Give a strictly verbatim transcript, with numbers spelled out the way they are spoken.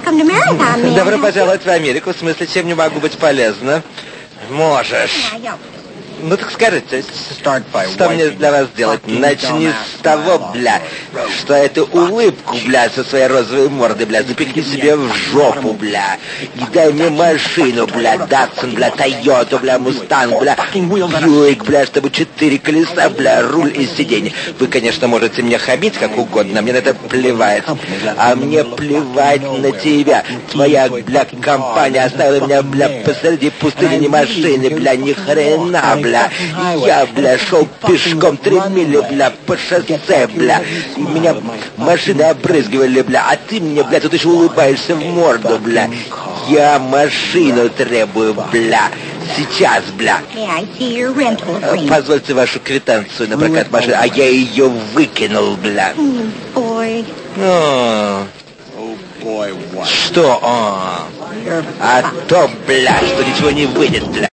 Добро пожаловать в Америку. В смысле, чем не могу быть полезна? Можешь. Ну так скажите, что мне для вас делать? Начни с того, бля, что эту улыбку, бля, со своей розовой мордой, бля, запихни себе в жопу, бля. И дай мне машину, бля, Датсон, бля, Тойоту, бля, Мустанг, бля, Бьюик, бля, чтобы четыре колеса, бля, руль и сиденье. Вы, конечно, можете мне хамить как угодно, мне на это плевать. А мне плевать на тебя. Твоя, бля, компания оставила меня, бля, посреди пустыни, ни машины, бля, ни хрена, бля. Я, бля, шел пешком три мили, бля, по шоссе, бля. И меня машины обрызгивали, бля. А ты мне, бля, тут еще улыбаешься в морду, бля. Я машину требую, бля. Сейчас, бля. Позвольте вашу квитанцию на прокат машины, а я ее выкинул, бля. О, что? О, а то, бля, что ничего не выйдет, бля.